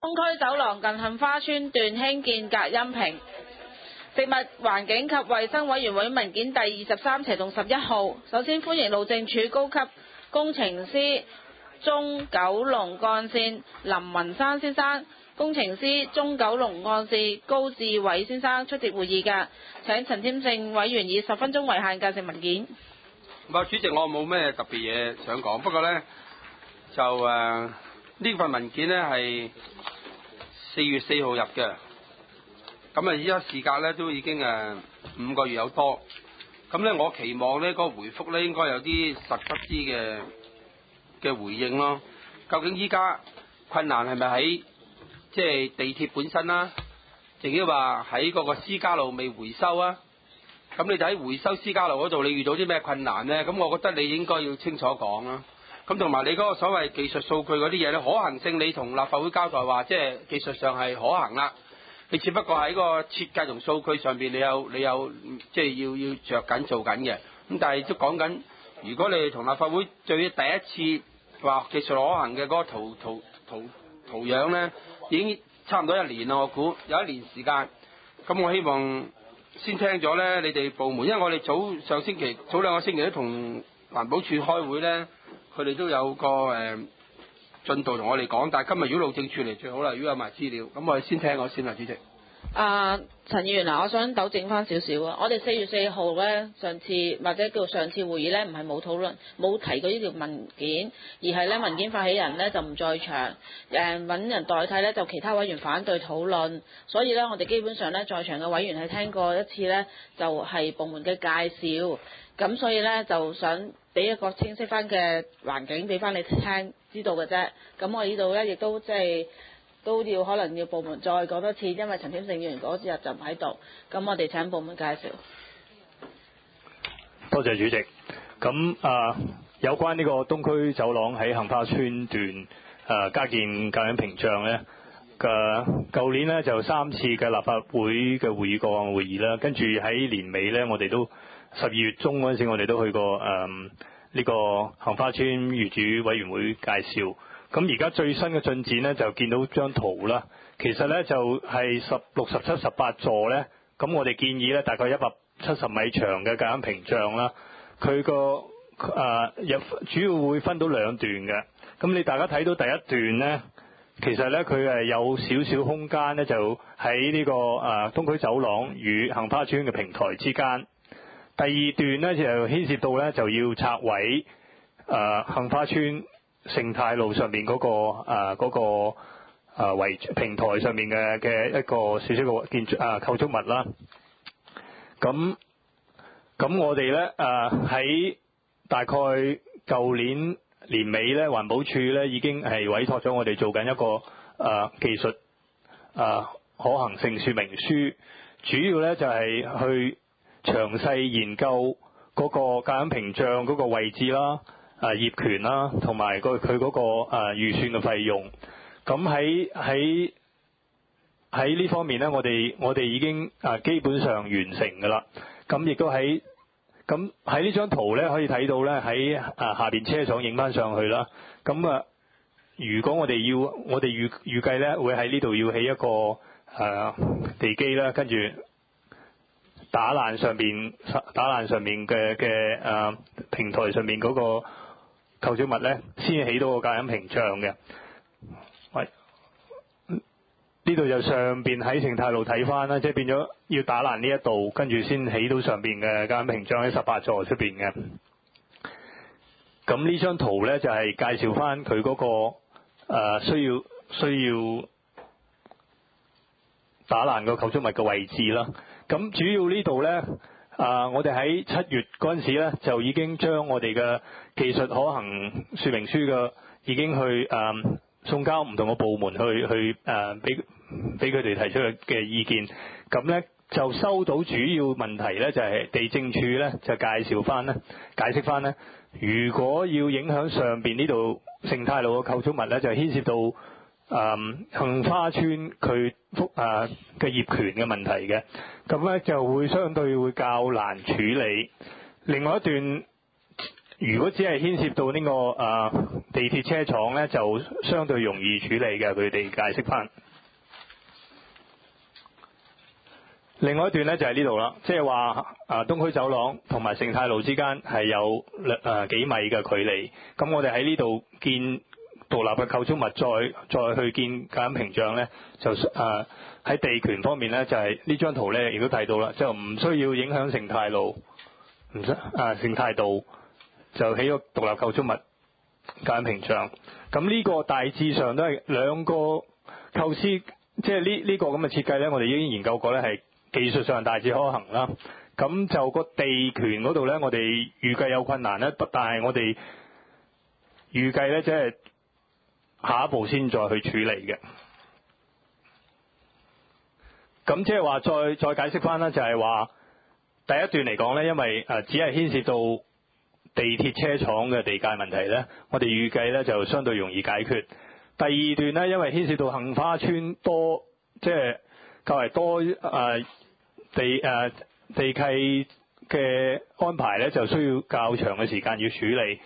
東區走廊近杏花村段興建隔音屏。食物環境及衛生委員會文件第23/11號，首先歡迎路政署高級工程師中九龍幹線林文山先生、工程師中九龍幹線高志偉先生出席會議㗎。請陳添正委員以10分鐘為限介紹文件。 主席，我冇咩特別嘢想講，不過呢，就呢份文件呢係4月4號入嘅。咁依家事隔咧都已經5個月有多，咁咧我期望咧個回覆咧應該有啲實質啲嘅回應咯。究竟依家困難係咪喺即係地鐵本身啦，定係話喺嗰個私家路未回收啊？咁你就喺回收私家路嗰度，你遇到啲咩困難咧？咁我覺得你應該要清楚講啦。咁同埋你嗰個所謂技術數據嗰啲嘢咧，可行性你同立法會交代話，即係技術上係可行啦。你只不過喺個設計同數據上邊，你有即係要着緊做緊嘅。咁但係都講緊，如果你同立法會最第一次話技術可行嘅嗰個圖樣咧，已經差唔多1年啦。我估有1年時間。咁我希望先聽咗咧，你哋部門，因為我哋早2個星期都同環保署開會咧，佢哋都有個進度同我哋講，但係今日如果路政署嚟最好啦，如果有埋資料，咁我哋先聽我先啦，主席。 陳議員嗱，我想糾正翻少少啊。我哋4月4號咧，上次或者叫上次會議咧，唔係冇討論，冇提過呢條文件，而係咧文件發起人咧就唔在場，揾人代替咧就其他委員反對討論，所以咧我哋基本上咧在場嘅委員係聽過一次咧，就係部門嘅介紹，咁所以咧就想俾一個清晰翻嘅環境俾翻你聽知道嘅啫。咁我呢度咧亦都即係都要可能要部門再講多次，因為陳添盛議員嗰日就唔喺度，咁我哋請部門介紹。 多謝主席。咁有關呢個東區走廊喺杏花村段加建隔音屏障咧，舊年咧就3次嘅立法會嘅會議個案會議啦，跟住喺年尾咧，我哋都12月中嗰陣時，我哋都去過呢個杏花村業主委員會介紹。咁而家最新嘅進展咧，就見到張圖啦。其實咧就係16、17、18座咧，咁我哋建議咧大概170米長嘅隔音屏障啦。佢個主要會分到2段嘅。咁你大家睇到第一段咧，其實咧佢係有少少空間咧，就喺呢個東區走廊與杏花村嘅平台之間。第二段咧就牽涉到咧就要拆毀杏花村盛泰路上面嗰個平台上面嘅一個少少嘅建築構築物啦。咁我哋咧喺大概舊年年尾咧，環保署咧已經係委託咗我哋做緊一個技術可行性說明書，主要咧就係去詳細研究嗰個隔音屏障嗰個位置啦。業權啦，同埋佢嗰個預算嘅費用。咁喺呢方面咧，我哋已經基本上完成㗎啦。咁亦都喺呢張圖咧，可以睇到咧喺下邊車廠影翻上去啦。咁如果我哋預計咧會喺呢度要起一個地基啦，跟住打爛上面嘅平台上面嗰個構築物咧，先起到個隔音屏障嘅。喂，呢度就上邊喺盛泰路睇翻啦，即係變咗要打爛呢一度，跟住先起到上邊嘅隔音屏障喺18座出邊嘅。咁呢張圖咧就係介紹翻佢嗰個需要打爛個構築物嘅位置啦。咁主要呢度咧。我哋喺7月嗰陣時咧，就已經將我哋嘅技術可行說明書嘅已經去送交唔同嘅部門去俾佢哋提出嘅意見。咁咧就收到主要問題咧，就係地政處咧就解釋翻咧，如果要影響上邊呢度盛泰路嘅構築物咧，就牽涉到杏花村佢嘅業權嘅問題嘅，咁咧就會相對會較難處理。另外一段如果只係牽涉到呢個地鐵車廠咧，就相對容易處理嘅，佢哋解釋翻。另外一段咧就係呢度啦，即係話東區走廊同埋盛泰路之間係有幾米嘅距離。咁我哋喺呢度建獨立嘅構築物，再去建隔音屏障咧，就喺地權方面咧，就係呢張圖咧亦都睇到啦，就唔需要影響盛泰路，盛泰道就起咗獨立構築物隔音屏障。咁呢個大致上都係兩個構思，即係呢個咁嘅設計咧，我哋已經研究過咧，係技術上大致可行啦。咁就個地權嗰度咧，我哋預計有困難咧，但係我哋預計咧，即係下一步先再去處理嘅。咁即係話再解釋翻啦，就係話第一段嚟講咧，因為只係牽涉到地鐵車廠嘅地界問題咧，我哋預計咧就相對容易解決。第二段咧，因為牽涉到杏花村多，即係較為多地契嘅安排咧，就需要較長嘅時間要處理。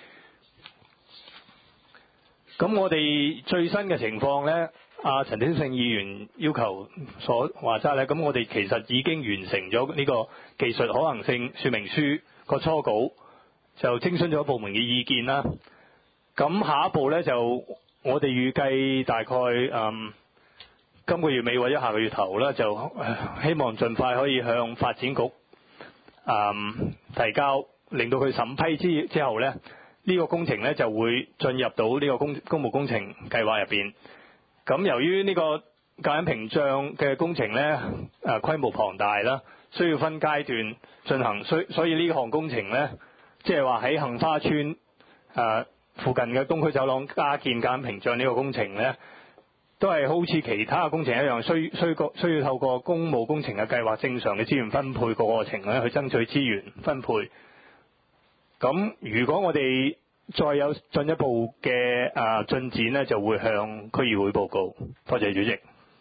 咁我哋最新嘅情況咧，陳鼎盛議員要求所話齋咧，咁我哋其實已經完成咗呢個技術可行性說明書個初稿，就徵詢咗部門嘅意見啦。咁下一步咧就我哋預計大概今個月尾或者下個月頭啦，就希望盡快可以向發展局提交，令到佢審批之後咧，呢個工程咧就會進入到呢個公務工程計劃入邊。咁由於呢個隔音屏障嘅工程咧規模龐大啦，需要分階段進行，所以呢項工程咧，即係話喺杏花村附近嘅東區走廊加建隔音屏障呢個工程咧，都係好似其他工程一樣，需要透過公務工程嘅計劃正常嘅資源分配個過程咧，去爭取資源分配。咁如果我哋再有進一步嘅進展咧，就會向區議會報告。多謝主席。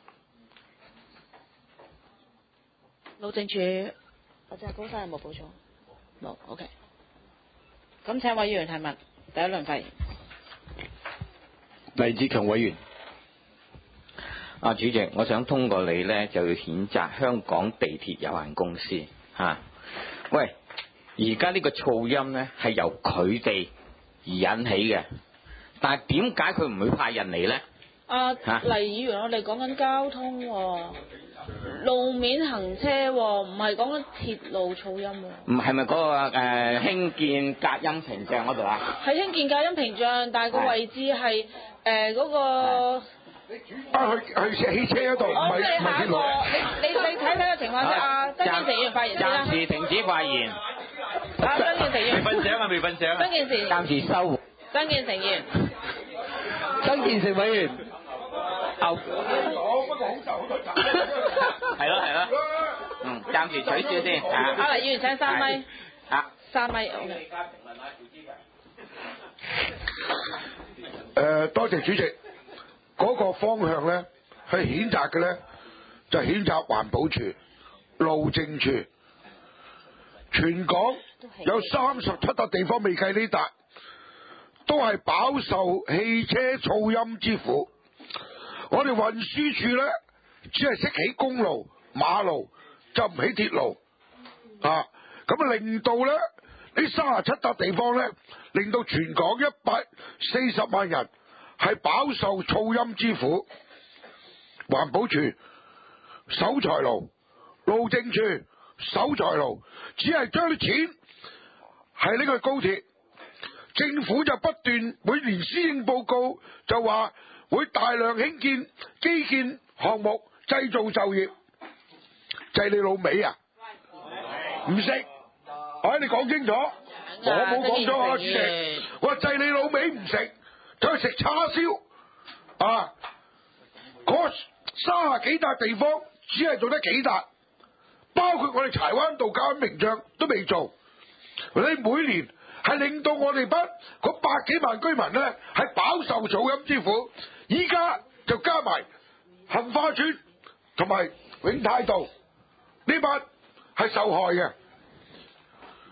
路政署或者高生有冇補充？冇 ，OK。咁請委員提問，第一輪發言。 黎志強委員。主席，我想通過你呢，就要譴責香港地鐵有限公司喂，而家呢個噪音呢，係由佢哋而引起嘅，但係點解佢唔會派人嚟呢？ 黎議員，我哋講緊交通喎，路面行車喎，唔係講緊鐵路噪音喎。 唔係咪嗰個興建隔音屏障嗰度啊？ 係興建隔音屏障，但係個位置係嗰個。 去汽車嗰度，唔係鐵路。 你睇個情況先。曾建成議員發言先啦。 暫時停止發言。 曾建成議員。 未瞓醒啊！未瞓醒啊！ 曾建成。 暫時收。 曾建成議員。 曾建成委員。係咯。暫時取消先。 黎議員請3米。3米 OK。 多謝主席。嗰個方向咧，去譴責嘅咧，就譴責環保署、路政署。全港有37笪地方未計呢笪，都係飽受汽車噪音之苦。我哋運輸署咧，只係識起公路、馬路，就唔起鐵路。咁令到咧呢37笪地方咧，令到全港140萬人係飽受噪音之苦。環保署守財奴，路政署守財奴，只係將啲錢係呢個高鐵。政府就不斷每年施政報告就話會大量興建基建項目，製造就業。制你老味啊！唔識，你講清楚，我冇講咗啊，主席。我話制你老味唔食，就去食叉燒。嗰30幾笪地方只係做得幾笪，包括我哋柴灣道隔音屏障都未做。你每年係令到我哋嗰100幾萬居民咧係飽受噪音之苦，依家就加埋杏花村同埋永泰道呢班係受害嘅。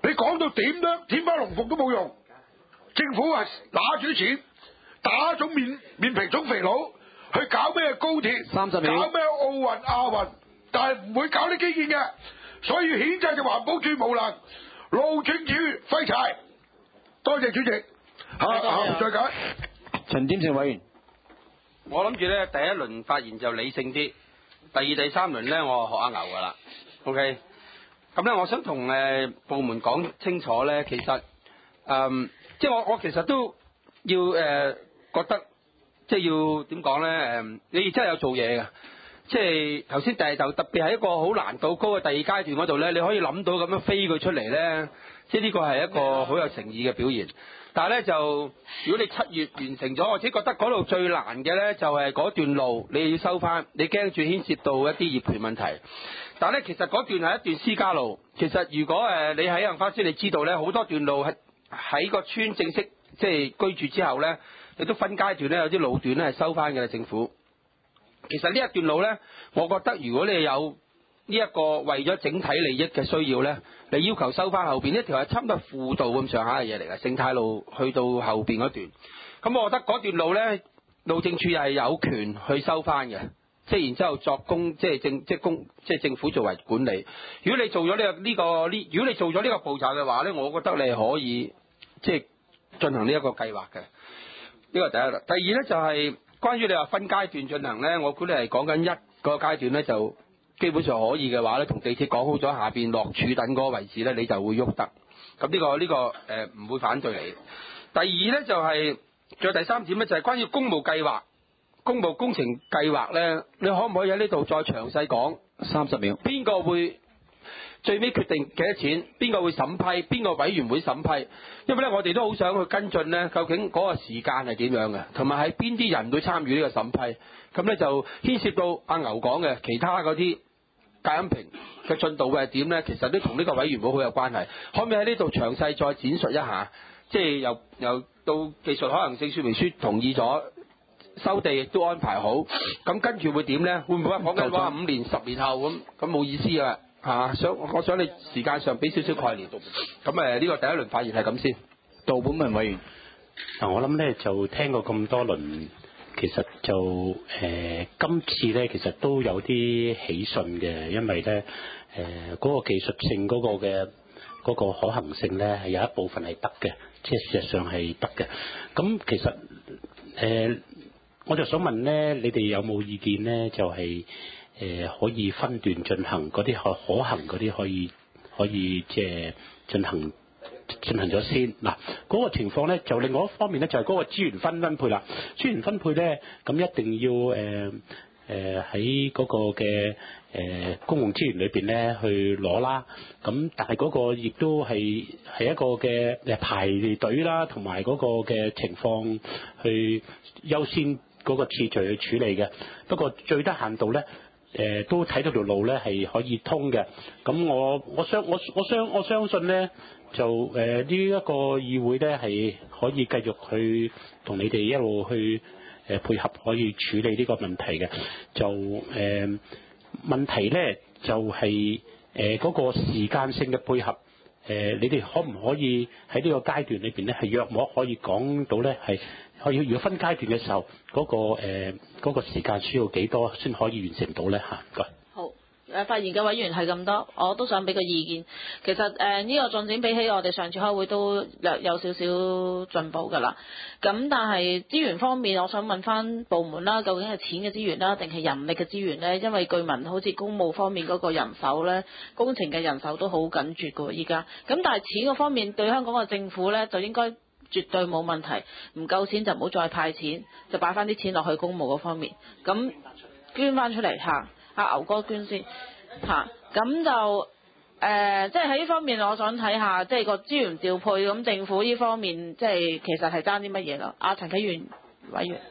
你講到點都天花龍鳳都冇用，政府話拿住啲錢打腫面皮腫肥佬去搞咩高鐵 30秒搞咩奧運亞運，但係唔會搞啲基建嘅，所以譴責就環保署無能，路政署廢柴。多謝主席，再解。 陳點成委員， 我諗住咧第一輪發言就理性啲，第二、第三輪咧我學阿牛噶啦 ，OK。咁咧，我想同部門講清楚咧，其實即係我其實都要覺得，即係要點講咧？你真係有做嘢嘅，即係頭先就特別係一個好難度高嘅第二階段嗰度咧，你可以諗到咁樣飛佢出嚟咧，即係呢個係一個好有誠意嘅表現。但係咧就，如果你7月完成咗，我自己覺得嗰度最難嘅咧就係嗰段路你要收翻，你驚住牽涉到一啲業權問題。但係咧，其實嗰段係一段私家路。其實如果你喺杏花村，你知道咧，好多段路係喺個村正式即係居住之後咧，你都分階段咧有啲路段咧係收翻嘅啦，政府。其實呢一段路咧，我覺得如果你有呢一個為咗整體利益嘅需要咧，你要求收翻後邊呢條係差唔多輔導咁上下嘅嘢嚟嘅，聖泰路去到後邊嗰段。咁我覺得嗰段路咧，路政署係有權去收翻嘅。即係然之後作公，即係政府作為管理。如果你做咗如果你做咗呢個步驟嘅話咧，我覺得你係可以即係進行呢一個計劃嘅。呢個第一啦。第二咧就係關於你話分階段進行咧，我估你係講緊一個階段咧就基本上可以嘅話咧，同地鐵講好咗下邊落柱等嗰個位置咧，你就會喐得。咁呢個唔會反對你。第二咧就係仲有第三點咧，就係關於公務計劃。公務工程計劃咧，你可唔可以喺呢度再詳細講 ？30秒。 邊個會最尾決定幾多錢？邊個會審批？邊個委員會審批？因為咧，我哋都好想去跟進咧，究竟嗰個時間係點樣嘅，同埋係邊啲人會參與呢個審批？咁咧就牽涉到阿牛講嘅其他嗰啲隔音屏嘅進度會係點咧？其實都同呢個委員會好有關係。可唔可以喺呢度詳細再展述一下？即係由到技術可行性說明書同意咗。收地亦都安排好，咁跟住會點咧？會唔會講緊話5年、10年後咁冇意思㗎嚇？我想你時間上俾少少概念。咁呢個第一輪發言係咁先。 杜本文委員， 我諗咧就聽過咁多輪，其實就今次咧其實都有啲喜訊嘅，因為咧嗰個技術性嗰個嘅嗰個可行性咧係有一部分係得嘅，即係事實上係得嘅。咁其實我就想問咧，你哋有冇意見咧？就係可以分段進行嗰啲可行嗰啲可以即係進行咗先。嗱，嗰個情況咧就另外一方面咧就係嗰個資源分配啦。資源分配咧咁一定要喺嗰個嘅公共資源裏邊咧去攞啦。咁但係嗰個亦都係一個嘅排隊啦，同埋嗰個嘅情況去優先嗰個次序去處理嘅。不過最低限度咧，都睇到條路咧係可以通嘅。咁我相信咧，就呢一個議會咧係可以繼續去同你哋一路去配合，可以處理呢個問題嘅。就問題咧就係嗰個時間性嘅配合。你哋可唔可以喺呢個階段裏邊咧係約莫可以講到咧係可以，如果分階段嘅時候嗰個時間需要幾多先可以完成到咧嚇？唔該。 好，發言嘅委員係咁多，我都想俾個意見。其實呢個進展比起我哋上次開會都有少少進步㗎啦。咁但係資源方面，我想問翻部門啦，究竟係錢嘅資源啦，定係人力嘅資源咧？因為據聞好似公務方面嗰個人手咧，工程嘅人手都好緊絀㗎喎依家。咁但係錢嗰方面對香港嘅政府咧就應該絕對冇問題，唔夠錢就唔好再派錢，就擺翻啲錢落去公務嗰方面，咁捐翻出嚟嚇，阿牛哥捐先嚇，咁就即係喺呢方面，我想睇下即係個資源調配，咁政府呢方面即係其實係爭啲乜嘢咯？阿陳啟源委員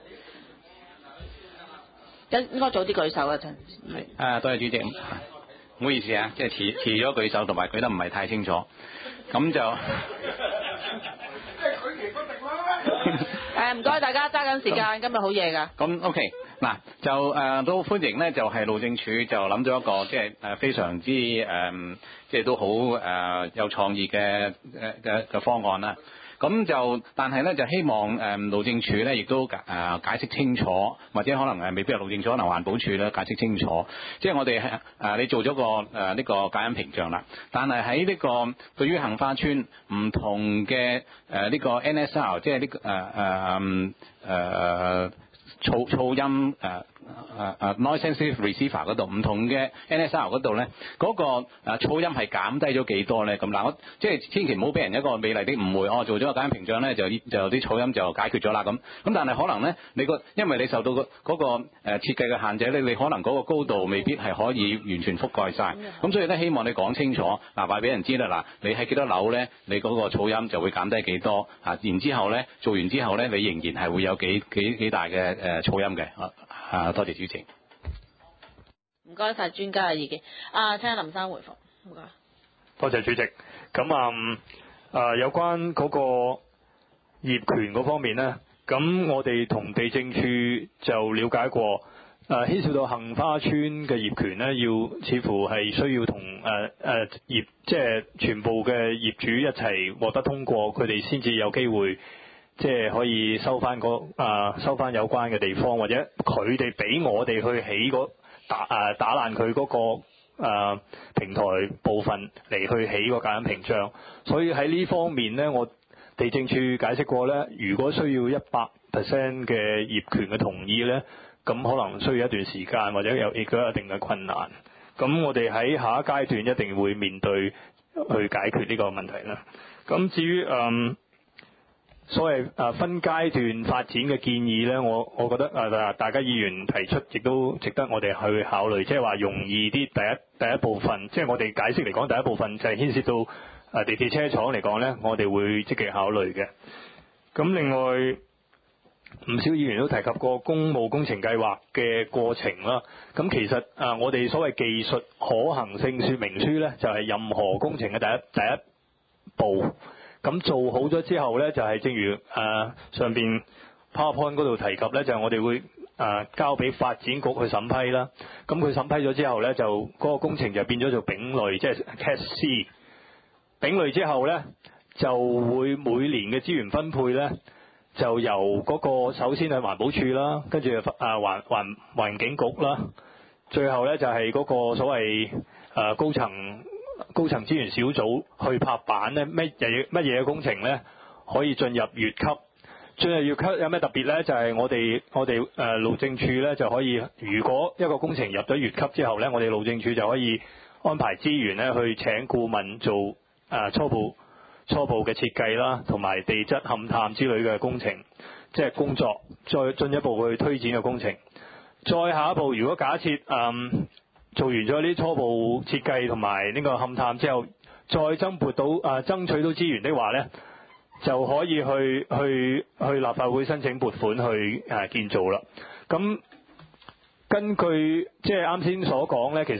應該早啲舉手啊，陳。 多謝主席，唔好意思啊，即係遲咗舉手，同埋舉得唔係太清楚，咁就。 唔該大家揸緊將時間，今日好夜㗎。 咁 OK 嗱，就都歡迎咧，就係路政署就諗咗一個即係非常之即係都好有創意嘅方案啦。咁就，但係咧就希望路政署咧亦都解釋清楚，或者可能未必係路政署，可能環保署咧解釋清楚。即係我哋你做咗個呢個隔音屏障啦，但係喺呢個對於杏花村唔同嘅呢個 NSR， 即係呢個噪音noise sensitive receiver 嗰度唔同嘅 NSR 嗰度咧，嗰個噪音係減低咗幾多咧？咁嗱，我即係千祈唔好俾人一個美麗的誤會，做咗個隔音屏障咧就啲噪音就解決咗啦咁。咁但係可能咧，因為你受到嗰個設計嘅限制咧，你可能嗰個高度未必係可以完全覆蓋晒。咁所以咧，希望你講清楚，話俾人知啦。嗱，你喺幾多樓咧，你嗰個噪音就會減低幾多啊？然之後咧，做完之後咧，你仍然係會有幾大嘅噪音嘅。多謝主席。 唔該晒專家嘅意見。聽下林生回覆。唔該。 多謝主席。咁有關嗰個業權嗰方面呢，咁我哋同地政處就了解過，牽涉到杏花村嘅業權呢，似乎係需要同即係全部嘅業主一齊獲得通過，佢哋先至有機會。即係可以收翻有關嘅地方，或者佢哋俾我哋去起打爛佢嗰個平台部分嚟去起個隔音屏障。所以喺呢方面呢，我地政處解釋過呢，如果需要100% 嘅業權嘅同意呢，咁可能需要一段時間，或者亦都有一定嘅困難。咁我哋喺下一階段一定會面對去解決呢個問題啦。咁至於所謂分階段發展嘅建議呢，我覺得大家議員提出亦都值得我哋去考慮，即係話容易啲第一部分，即係我哋解釋嚟講第一部分就係牽涉到地鐵車廠嚟講呢，我哋會積極考慮嘅。咁另外唔少議員都提及過公務工程計劃嘅過程啦。咁其實我哋所謂技術可行性說明書呢，就係任何工程嘅第一步。咁做好咗之後呢，就係正如上邊 PowerPoint 嗰度提及呢，就係我哋會交俾發展局去審批啦。咁佢審批咗之後呢，就嗰個工程就變咗做丙類，即係 Cat C。丙類之後呢，就會每年嘅資源分配呢，就由嗰個首先係環保署啦，跟住環境局啦，最後呢，就係嗰個所謂高層資源小組去拍板咧，乜嘢嘅工程咧可以進入乙級？進入乙級有咩特別咧？就係我哋路政署咧就可以，如果一個工程入咗乙級之後咧，我哋路政署就可以安排資源咧去請顧問做初步嘅設計啦，同埋地質勘探之類嘅工程，即係工作，再進一步去推展嘅工程。再下一步，如果假設做完咗啲初步設計同埋呢個勘探之後，再爭取到資源的話呢，就可以去立法會申請撥款去建造啦。咁根據即係啱先所講呢，其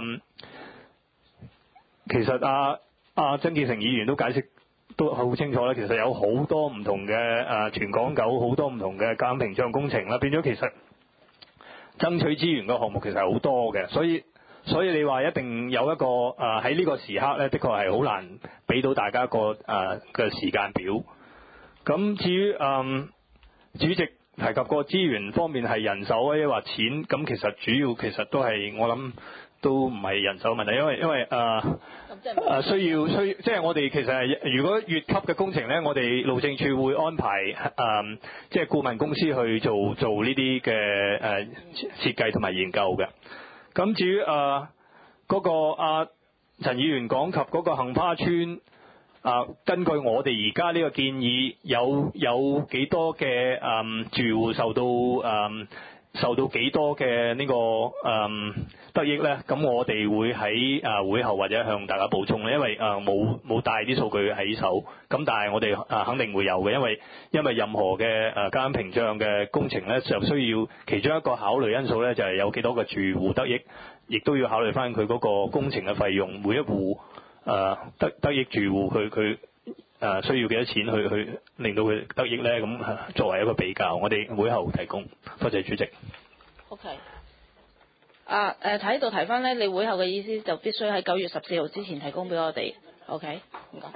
實曾建成議員都解釋都好清楚啦。其實有好多唔同嘅全港九好多唔同嘅隔音屏障工程啦，變咗其實爭取資源嘅項目其實係好多嘅，所以你話一定有一個喺呢個時刻咧，的確係好難俾到大家個嘅時間表。咁至於主席提及個資源方面係人手啊，抑或錢，咁其實主要其實都係我諗都唔係人手問題，因為需要即係我哋其實係如果乙級嘅工程咧，我哋路政署會安排即係顧問公司去做呢啲嘅設計同埋研究嘅。咁至於嗰個陳議員講及嗰個杏花村根據我哋而家呢個建議，有幾多嘅住戶受到幾多嘅呢個得益咧？咁我哋會喺會後或者向大家補充咧，因為冇帶啲數據喺手。咁但係我哋肯定會有嘅，因為任何嘅隔音屏障嘅工程咧，就需要其中一個考慮因素咧，就係有幾多個住戶得益，亦都要考慮翻佢嗰個工程嘅費用，每一戶得益住戶佢需要幾多錢去令到佢得益咧？咁作為一個比較，我哋會後提供。多謝主席。 OK。睇到提翻咧，你會後嘅意思就必須喺9月14號之前提供俾我哋。OK， 唔該。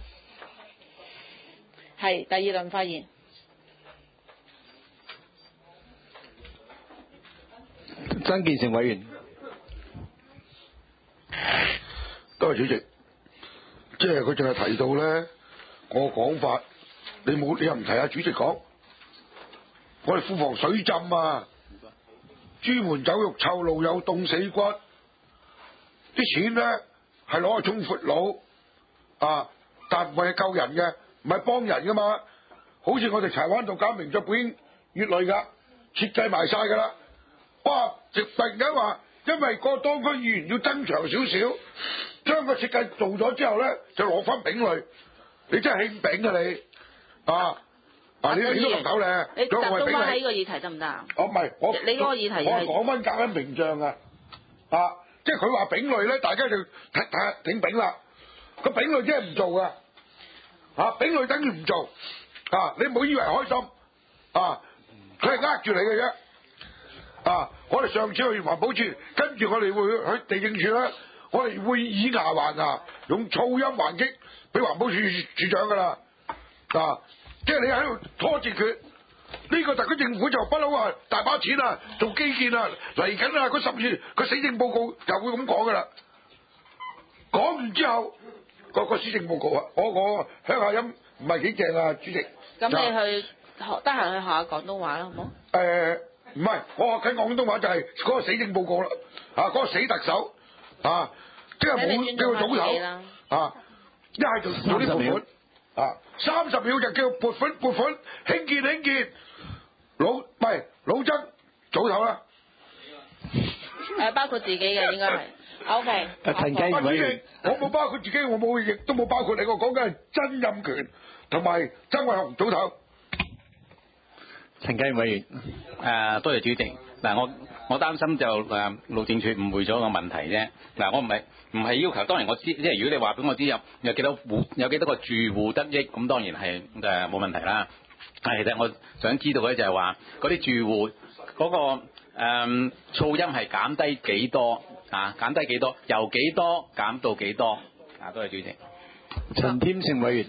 係第二輪發言。 曾健成委員。 多謝主席。即係佢淨係提到咧，我講法，你又唔提下主席講，我哋庫房水浸啊，豬門走肉臭，路有凍死骨，啲錢咧係攞去沖闊佬啊，但唔係救人嘅，唔係幫人噶嘛，好似我哋柴灣道搞名作本月類噶，設計埋晒噶啦，哇！突然間話，因為個當區議員要增長少少。將個設計做咗之後咧，就攞翻丙類，你真係興丙啊你啊！你都能夠咧， 你集中翻喺呢個議題得唔得啊？ 唔係你嗰個議題我講翻隔音屏障啊！即係佢話丙類咧，大家就睇挺丙啦。個丙類即係唔做噶，丙類等於唔做你唔好以為開心佢係呃住你嘅啫。我哋上次去環保署，跟住我哋會去地政署咧。我哋會以牙還牙，用噪音還擊俾環保署署長噶啦，即係你喺度拖字訣，呢個特區政府就不嬲話大把錢啊，做基建啊，嚟緊啊，嗰10月個施政報告又會咁講噶啦，講完之後個施政報告我鄉下音唔係幾正啊，主席。 咁你去得閒去學下廣東話啦，好唔好？ 唔係，我學緊廣東話就係嗰個施政報告啦，嗰個死特首。即係冇叫佢早頭一係就做啲撥款30秒就叫撥款興建老曾早頭啦。 包括自己嘅應該係 OK。 陳繼委員， 我冇包括自己，我冇亦都冇包括你，我講緊係曾蔭權同埋曾偉雄早頭。 陳繼委員， 多謝主席。嗱，我擔心就路政署誤會咗個問題啫。嗱，我唔係要求，當然我知，即係如果你話俾我知有幾多個住戶得益，咁當然係冇問題啦。但係其實我想知道嘅就係話嗰啲住戶嗰個噪音係減低幾多減低幾多，由幾多減到幾多？多謝主席。 陳添成委員。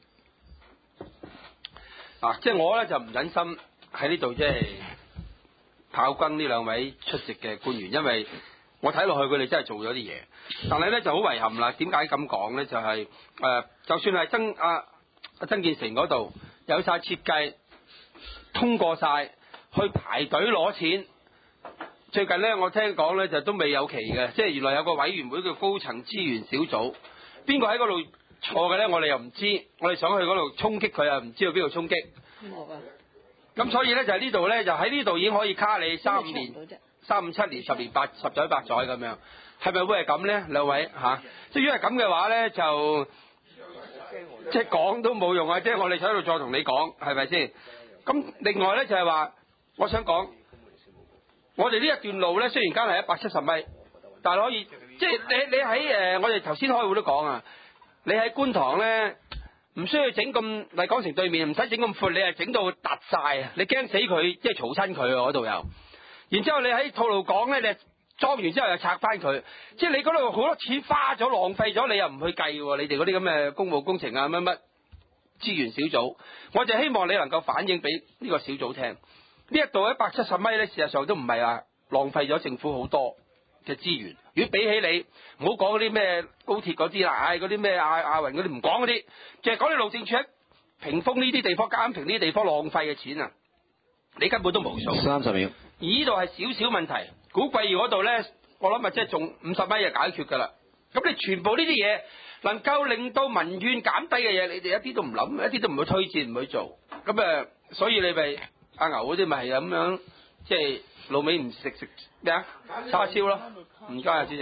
即係我咧就唔忍心喺呢度即係炮轟呢兩位出席嘅官員，因為我睇落去佢哋真係做咗啲嘢，但係咧就好遺憾啦。點解咁講咧？就係就算係曾健成嗰度有晒設計通過晒，去排隊攞錢。最近咧我聽講咧就都未有期嘅，即係原來有個委員會叫高層資源小組，邊個喺嗰度錯嘅咧？我哋又唔知，我哋想去嗰度衝擊佢又唔知道邊度衝擊。咁所以咧就係呢度咧就喺呢度已經可以卡你3年、3、5、7年、10年、10載100載咁樣，係咪會係咁咧？兩位即係如果係咁嘅話咧，就即係講都冇用啊！即係我哋喺度再同你講，係咪先？咁另外咧就係話，我想講，我哋呢一段路咧雖然間係170米，但係可以即係你喺我哋頭先開會都講啊，你喺觀塘咧。唔需要整咁麗港城對面，唔使整咁闊，你係整到突晒啊！你驚死佢，即係嘈親佢嗰度又。然之後你喺吐露港咧，你裝完之後又拆翻佢，即係你嗰度好多錢花咗，浪費咗，你又唔去計喎。你哋嗰啲咁嘅公務工程啊，乜資源小組，我就希望你能夠反映俾呢個小組聽。呢一度170米咧，事實上都唔係話浪費咗政府好多嘅資源。如果比起你，唔好講嗰啲咩高鐵嗰啲啦，嗰啲咩亞運嗰啲唔講嗰啲，淨係講你路政署喺屏風呢啲地方、監屏呢啲地方浪費嘅錢啊，你根本都冇數。 30秒。 而呢度係少少問題，古貴瑤嗰度咧，我諗即係仲50米就解決㗎啦。咁你全部呢啲嘢能夠令到民怨減低嘅嘢，你哋一啲都唔諗，一啲都唔去推薦，唔去做。咁所以你咪阿牛嗰啲咪係咁樣，即係老味唔食咩叉燒咯。唔該啊，主席。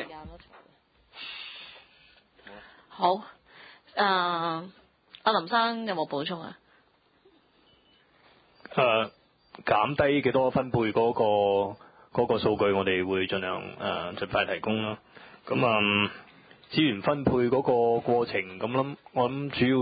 好，阿林生有冇補充啊？ 減低幾多分配嗰個數據，我哋會盡量盡快提供啦。咁資源分配嗰個過程，我諗主要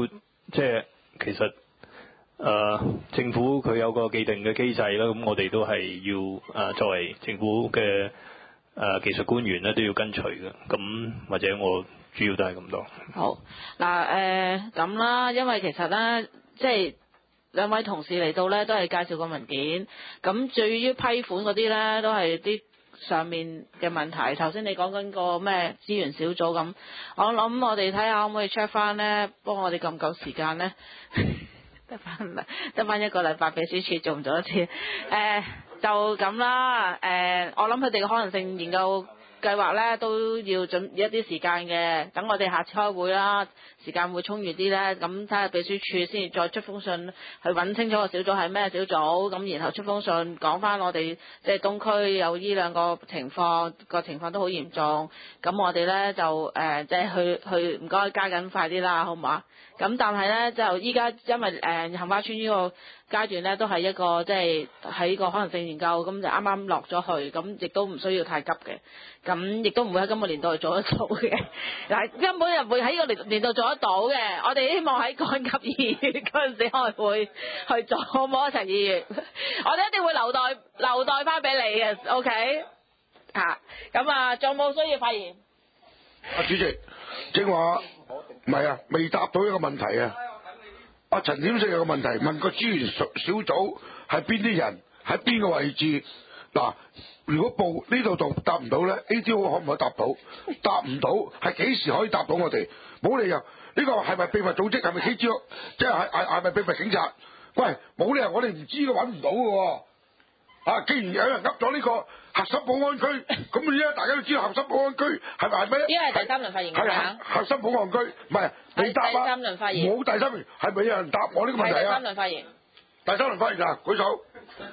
即係其實政府佢有個既定嘅機制啦，咁我哋都係要作為政府嘅技術官員咧都要跟隨嘅。咁或者我主要都係咁多。 好嗱咁啦，因為其實咧即係兩位同事嚟到咧都係介紹個文件，咁至於批款嗰啲咧都係啲上面嘅問題。頭先你講緊個咩資源小組咁，我諗我哋睇下可唔可以 check 翻咧，幫我哋咁夠時間咧。得翻一個禮拜，秘書處做唔做一次？就咁啦。我諗佢哋嘅可能性研究計劃咧都要準一啲時間嘅。等我哋下次開會啦，時間會充裕啲咧。咁睇下秘書處先至再出封信去揾清楚個小組係咩小組，咁然後出封信講翻我哋即係東區有呢兩個情況，個情況都好嚴重。咁我哋咧就即係去唔該加緊快啲啦，好唔好啊？咁但係咧就依家因為杏花村呢個階段咧都係一個即係喺個可能性研究，咁就啱啱落咗去，咁亦都唔需要太急嘅，咁亦都唔會喺今個年度做得到嘅。嗱，根本又唔會喺呢個年度做得到嘅。我哋希望喺趕及2月嗰陣時開會去做，好唔好？陳議員，我哋一定會留待翻俾你嘅 ，OK？ 咁啊，仲冇需要發言？ 主席，正話唔係啊，未答到一個問題啊。陳點成有個問題問個資源小組係邊啲人喺邊個位置？嗱，如果報呢度答唔到咧 ，ADO 可唔可以答到？答唔到係幾時可以答到我哋？冇理由呢個係咪秘密組織？係咪 KGO？即係咪秘密警察？喂，冇理由我哋唔知嘅，揾唔到嘅喎。既然有人噏咗呢個核心保安區，咁而家大家都知道核心保安區係咪咩？ 呢個係第三輪發言㗎嚇。 核心保安區唔係你答啊？ 第三輪發言。 冇第三輪，係咪有人答我呢個問題啊？ 第三輪發言。 第三輪發言啊！舉手。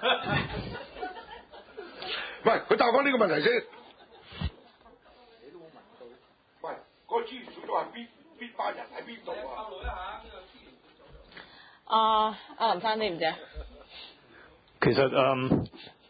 喂，佢答翻呢個問題先。喂，嗰個資源小組係邊班人喺邊度啊？透露一下呢個資源小組。 阿林生知唔知啊？ 其實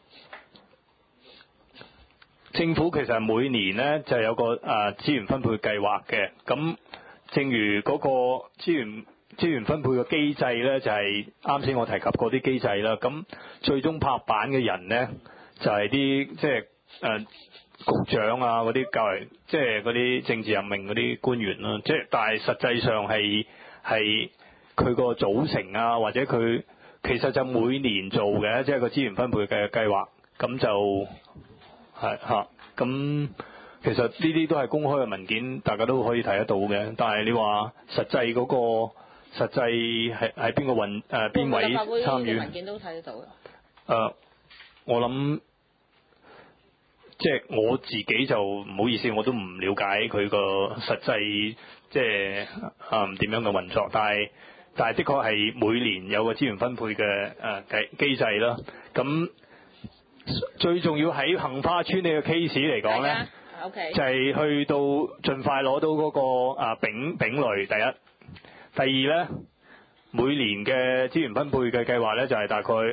政府其實每年咧就有個資源分配計劃嘅，咁正如嗰個資源分配嘅機制咧，就係啱先我提及嗰啲機制啦。咁最終拍板嘅人咧，就係啲即係局長啊嗰啲較為即係嗰啲政治任命嗰啲官員啦。即係但係實際上係佢個組成啊，或者佢其實就每年做嘅，即係個資源分配嘅計劃，咁就係咁其實呢啲都係公開嘅文件，大家都可以睇得到嘅。但係你話實際嗰個實際係邊個邊位參與？ 文件都睇得到嘅。 我諗即係我自己就唔好意思，我都唔了解佢個實際即係點樣嘅運作，但係的確係每年有個資源分配嘅機制啦。咁最重要喺杏花村呢個 case 嚟講咧，就係去到盡快攞到嗰個丙類第一。第二咧，每年嘅資源分配嘅計劃咧就係大概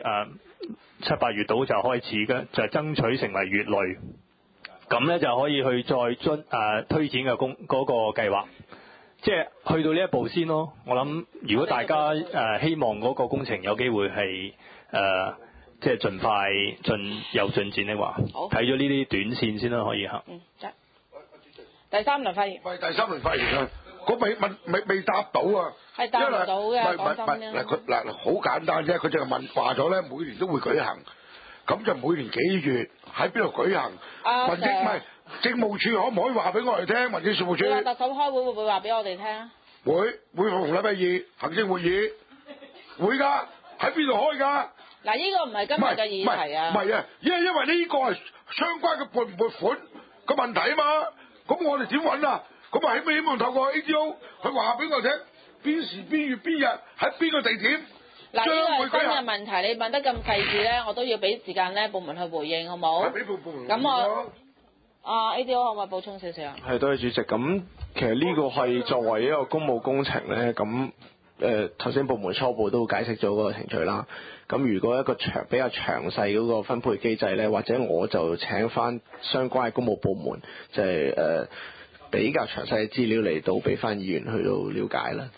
7、8月度就開始嘅，就係爭取成為乙類。咁咧就可以去再推展嘅嗰個計劃。即係去到呢一步先咯。我諗如果大家希望嗰個工程有機會係即係盡快有進展嘅話，睇咗呢啲短線先啦，可以嚇。 第三輪發言。 喂，第三輪發言啊！嗰未答到啊！ 係答唔到嘅，講真啫。 嗱好簡單啫，佢就係話咗咧，每年都會舉行，咁就每年幾月喺邊度舉行？唔係。政務處可唔可以話俾我哋聽？民政事務處。特首開會會唔會話俾我哋聽啊？ 會逢禮拜2行政會議會㗎，喺邊度開㗎？ 嗱，呢個唔係今日嘅議題啊。 唔係啊，因為呢個係相關嘅撥唔撥款個問題啊嘛。咁我哋點揾啊？咁啊，希望透過 ADO 去話俾我聽，邊時邊月邊日喺邊個地點。 嗱，呢個係新嘅問題，你問得咁細緻咧，我都要俾時間咧部門去回應，好冇？ 係俾部門。 咁我。ADO 可唔可以補充少少啊？ 係，多謝主席。咁其實呢個係作為一個公務工程咧，咁頭先部門初步都解釋咗嗰個程序啦。咁如果一個比較詳細嗰個分配機制咧，或者我就請翻相關嘅公務部門，就係比較詳細嘅資料嚟到俾翻議員去到了解啦。即係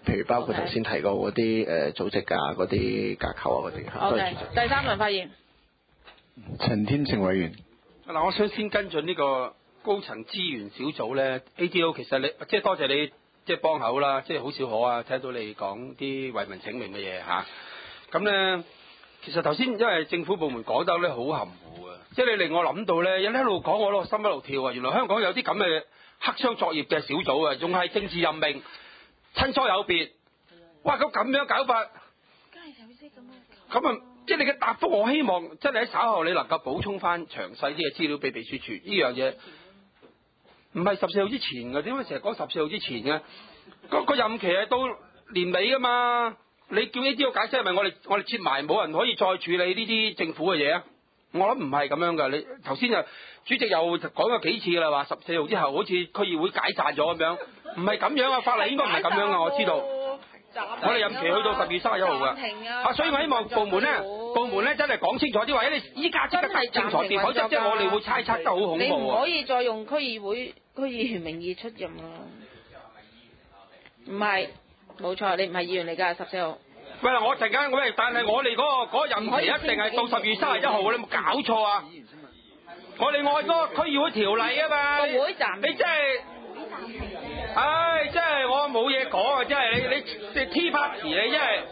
譬如包括頭先提過嗰啲組織啊、嗰啲架構啊嗰啲。 OK，第三輪發言。 陳天成委員。 嗱，我想先跟進呢個高層資源小組咧 ，ADO 其實你即係多謝你即係幫口啦，即係好少可啊，聽到你講啲為民請命嘅嘢嚇。咁咧，其實頭先因為政府部門講得咧好含糊啊，即係你令我諗到咧，一路講我心一路跳啊，原來香港有啲咁嘅黑箱作業嘅小組啊，仲係政治任命，親疏有別。哇！咁樣搞法，咁啊，即係你嘅答覆，我希望真係喺稍後你能夠補充翻詳細啲嘅資料俾秘書處。呢樣嘢唔係14號之前嘅，點解成日講14號之前嘅？個任期係到年尾噶嘛？你叫呢啲個解釋係咪我哋接埋冇人可以再處理呢啲政府嘅嘢啊？我諗唔係咁樣㗎。你頭先就主席又講咗幾次啦，話14號之後好似區議會解散咗咁樣，唔係咁樣啊！法例應該唔係咁樣啊！我知道，我哋任期去到12月31號㗎。所以我希望部門咧真係講清楚啲，或者你依家真係清楚啲，否則即係我哋會猜測得好恐怖啊！ 你唔可以再用區議員名義出任啦。唔係，冇錯，你唔係議員嚟㗎，14號。 喂，我陣間但係我哋嗰個任期一定係到12月31號，你冇搞錯啊！我哋按嗰個區議會條例啊嘛，你真係，真係我冇嘢講啊！真係你 Tea Party 你真係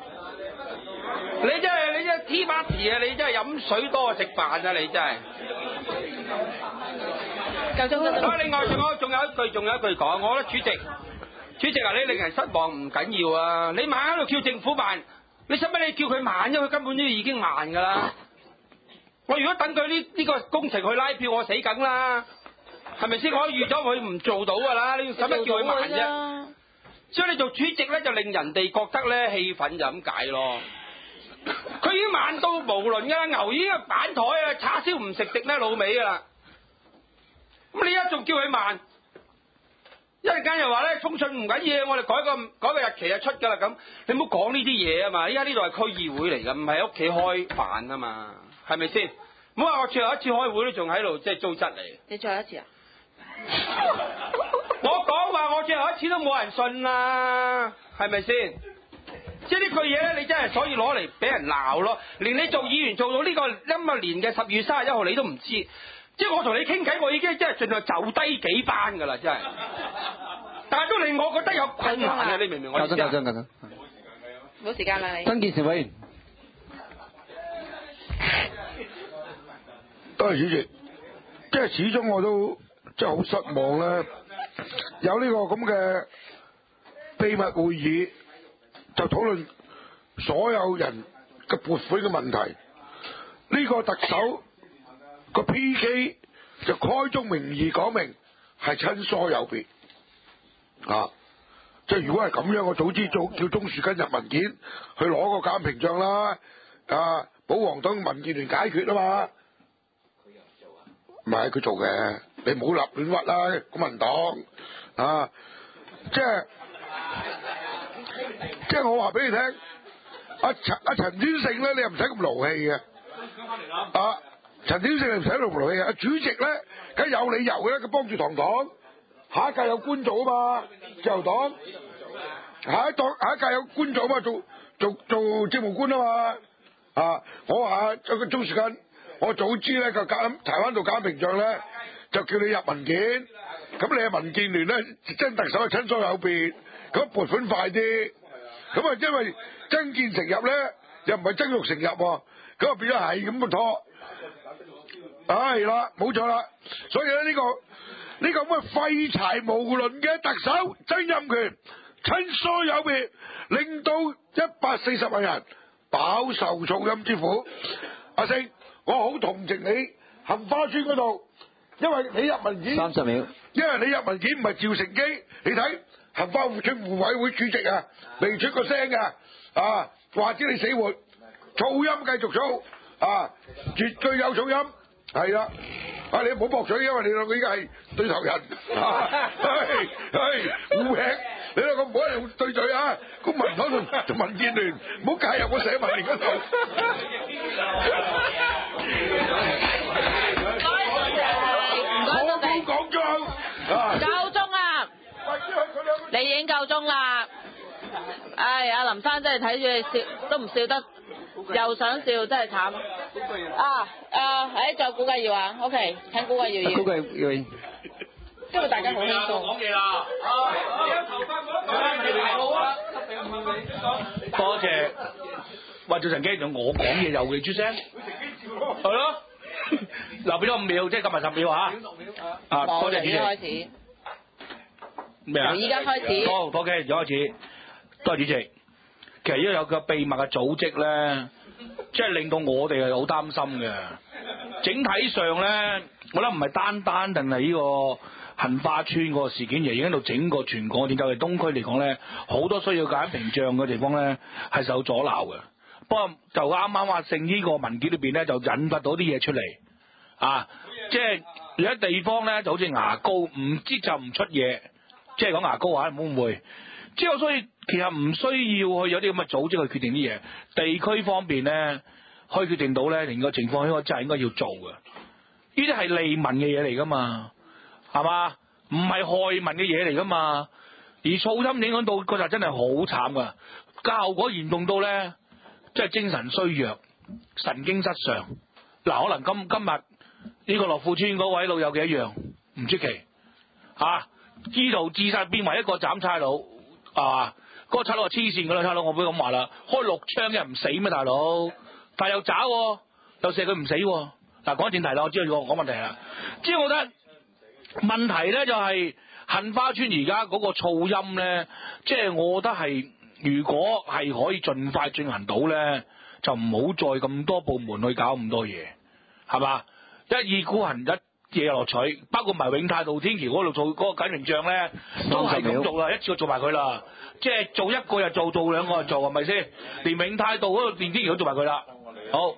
Tea Party 啊！你真係飲水多過食飯啊！你真係。 夠鐘。 另外仲有一句講，我覺得主席啊，你令人失望唔緊要啊！你慢喺度叫政府慢，你使乜你叫佢慢？因為佢根本都已經慢㗎啦。我如果等佢呢個工程去拉票，我死梗啦，係咪先？我預咗佢唔做到㗎啦，你使乜叫佢慢啫？所以你做主席咧，就令人哋覺得咧氣憤就咁解咯。佢已經慢到無論㗎啦，牛已經板台啊，叉燒唔食食咩老味㗎啦。咁你一仲叫佢慢？一陣間又話咧通訊唔緊要，我哋改個日期就出㗎啦咁，你唔好講呢啲嘢啊嘛！依家呢度係區議會嚟㗎，唔係喺屋企開飯啊嘛，係咪先？唔好話我最後一次開會都仲喺度即係糟質嚟。 你最後一次啊？ 我講話我最後一次都冇人信啦，係咪先？即係呢句嘢咧，你真係所以攞嚟俾人鬧咯。連你做議員做到呢個年嘅12月31號你都唔知。即係我同你傾偈，我已經真係盡量就低幾班㗎啦，真係。但係都令我覺得有困難啊！你明唔明我意思啊？ 冇時間啦，你。 曾建成委員。 多謝主席。即係始終我都真係好失望咧，有呢個咁嘅秘密會議，就討論所有人嘅撥款嘅問題。呢個特首個 PK 就開宗明義講明係親疏有別啊！即係如果係咁樣，我早知叫鍾樹根入文件去攞個減屏障啦，啊！保皇黨民建聯解決啊嘛，唔係佢做嘅，你唔好立亂屈啦，公民黨啊！即係我話俾你聽，阿陳天勝咧，你又唔使咁勞氣嘅啊！陳天勝你唔使勞氣嘅，主席咧梗係有理由嘅，佢幫住唐黨，下一屆有官做啊嘛，自由黨下一屆有官做啊嘛，做政務官啊嘛啊！我話有個鍾樹根，我早知咧個台灣度減屏障咧，就叫你入文件，咁你係民建聯咧，真特首係親疏有別，咁撥款快啲，咁啊因為曾建成入咧，又唔係曾鈺成入，咁啊變咗係咁嘅拖。係啦，冇錯啦，所以咧呢個咁嘅廢柴無倫嘅特首曾蔭權親疏有別，令到140萬人飽受噪音之苦。阿星，我好同情你杏花村嗰度，因為你入文件30秒，因為你入文件唔係趙成基，你睇杏花村互委會主席啊，未出個聲㗎，啊，話知你死活，噪音繼續嘈，啊，絕對有噪音。係啦，啊你唔好駁嘴，因為你兩個依家係對頭人，互吃，你兩個唔好喺度對嘴啊！公民黨同民建聯，唔好介入我社民連嗰度。我冇講咗，夠鐘啦，你已經夠鐘啦。 唉，阿林生真係睇住你笑都唔笑得，又想笑真係慘。仲有古繼堯啊 ，OK， 請古繼堯要。 古繼堯。 今日大家好輕鬆。 講嘢啦。 多謝。喂，早晨機同我講嘢又會出聲。係咯。留俾咗5秒，即係今日10秒嚇。多謝主席。 開始。 咩啊？ 由依家開始。 好 ，OK， 開始。多謝主席。其實呢個有個秘密嘅組織咧，即係令到我哋係好擔心嘅。整體上咧，我諗唔係單定係呢個杏花村嗰個事件，而影響到整個全港點解係東區嚟講咧，好多需要解屏障嘅地方咧係受阻撓嘅。不過就啱啱話剩呢個文件裏邊咧，就引發到啲嘢出嚟啊！即係有啲地方咧就好似牙膏，唔知就唔出嘢，即係講牙膏啊，會唔會？之後所以其實唔需要去有啲咁嘅組織去決定啲嘢，地區方面咧可以決定到咧，連個情況應該真係應該要做嘅。呢啲係利民嘅嘢嚟噶嘛，係嘛？唔係害民嘅嘢嚟噶嘛。而噪音影響到嗰陣真係好慘噶，後果嚴重到咧，即係精神衰弱、神經失常。嗱，可能今日呢個樂富村嗰位老友嘅一樣，唔出奇嚇。呢度自殺變為一個斬差佬。嗰個差佬係黐線㗎啦，差佬我唔會咁話啦，開6槍嘅唔死咩大佬？但係又渣喎，又射佢唔死喎。嗱，講正題啦，我知道我講問題啦。即係我覺得問題咧就係杏花村而家嗰個噪音咧，即係我覺得係如果係可以盡快進行到咧，就唔好再咁多部門去搞咁多嘢，係嘛？一意孤行一嘢落取，包括埋永泰道天橋嗰度做嗰個解屏障咧，都係咁做啦，一次過做埋佢啦。即係做一個又做兩個又做，係咪先？連永泰道嗰度電天橋都做埋佢啦。好。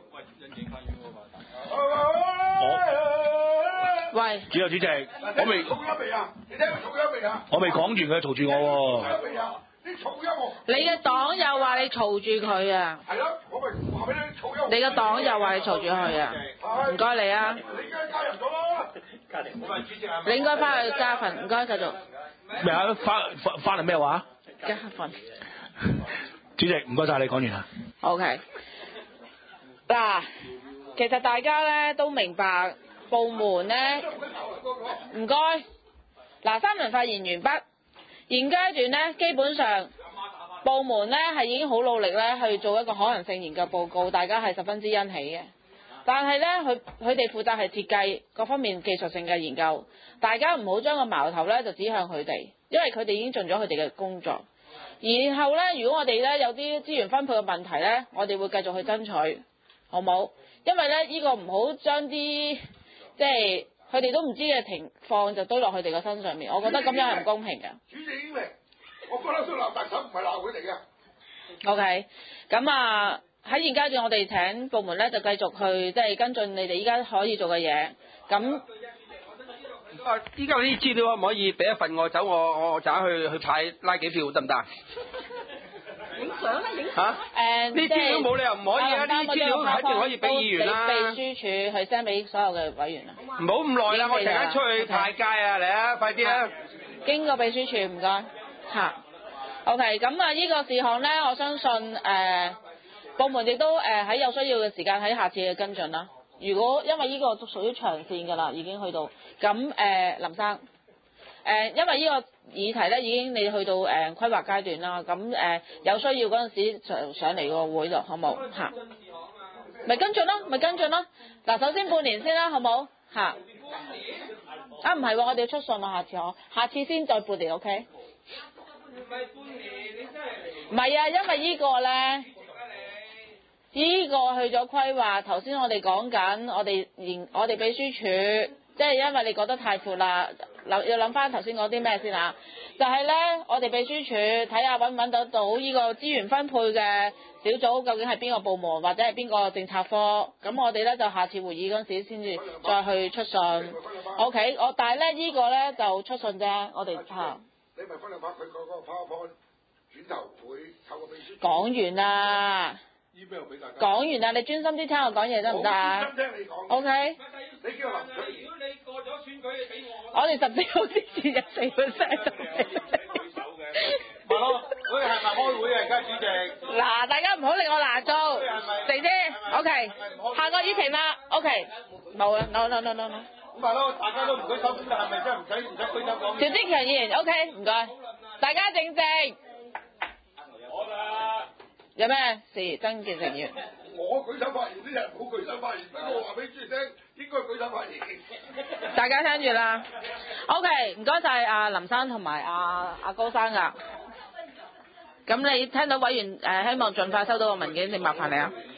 喂， 主席，我未嘈音未啊？你聽佢嘈音未啊？ 我未講完佢嘈住我喎。 啲嘈音喎。 你嘅黨又話你嘈住佢啊？ 係咯，我咪話俾你嘈音。 你嘅黨又話你嘈住佢啊？唔該你啊。 你而家加入咗啦。 你應該翻去加份，唔該繼續。 咩啊？翻嚟咩話？ 加份。 主席，唔該晒你講完啦。 OK。嗱，其實大家咧都明白。部門咧，唔該。嗱，3輪發言完畢。現階段咧，基本上部門咧係已經好努力咧去做一個可能性研究報告，大家係十分之欣喜嘅。但係咧，佢哋負責係設計各方面技術性嘅研究，大家唔好將個矛頭咧就指向佢哋，因為佢哋已經盡咗佢哋嘅工作。然後咧，如果我哋咧有啲資源分配嘅問題咧，我哋會繼續去爭取，好冇？因為咧呢個唔好將啲即係佢哋都唔知嘅情況就堆落佢哋嘅身上面，我覺得咁樣係唔公平嘅。 主席已經明，我覺得想鬧特首唔係鬧佢哋嘅。 OK， 咁啊喺現階段我哋請部門咧就繼續去即係跟進你哋依家可以做嘅嘢。咁依家啲資料可唔可以俾一份我走？我走去派拉幾票得唔得？ 影相啦，影嚇！啲資料冇理由唔可以啊！啲資料一定可以俾議員啦。 秘書處去 send 俾所有嘅委員啊！ 唔好咁耐啦，我陣間出去派街啊！嚟啊，快啲啦！ 經過秘書處，唔該嚇。OK， 咁啊，呢個事項咧，我相信部門亦都喺有需要嘅時間喺下次嘅跟進啦。如果因為呢個屬於長線㗎啦，已經去到咁林生因為呢個議題咧已經你去到規劃階段啦，咁有需要嗰陣時上嚟個會度，好冇嚇？咪跟進咯，咪跟進咯。嗱，首先半年先啦，好冇嚇？唔係喎，我哋要出信啊，下次先再半年 OK？ 唔係啊，因為呢個咧。呢個去咗規劃，頭先我哋講緊，我哋秘書處，即係因為你覺得太闊啦，要諗翻頭先講啲咩先啊？就係咧，我哋秘書處睇下揾唔揾得到呢個資源分配嘅小組，究竟係邊個部門或者係邊個政策科？咁我哋咧就下次會議嗰陣時先至再去出信。OK， 但係咧呢個咧就出信啫，我哋嚇。 你咪分兩拍佢嗰個 PowerPoint 轉頭會透過秘書。 講完啦。講完啦，你專心啲聽我講嘢得唔得啊？ 專心聽你講。 O K。 你叫林水。 如果你過咗選舉，你俾我。 我哋14號之前入4%。 咪咯，佢係咪開會啊？而家嗱，大家唔好令我難做，靜啲 ，OK， 下個議程啦 ，OK， 冇啦 ，no。 咁咪咯，大家都唔舉手，咁係咪真係唔使舉手講？ 趙志強議員 ，OK， 唔該，大家靜。有咩事？曾建成議員。 我舉手發言，啲人冇舉手發言，不過我話俾朱聽，應該舉手發言。 大家聽住啦。OK， 唔該曬阿林生同埋阿高生噶。咁你聽到委員希望盡快收到個文件，你麻煩你啊。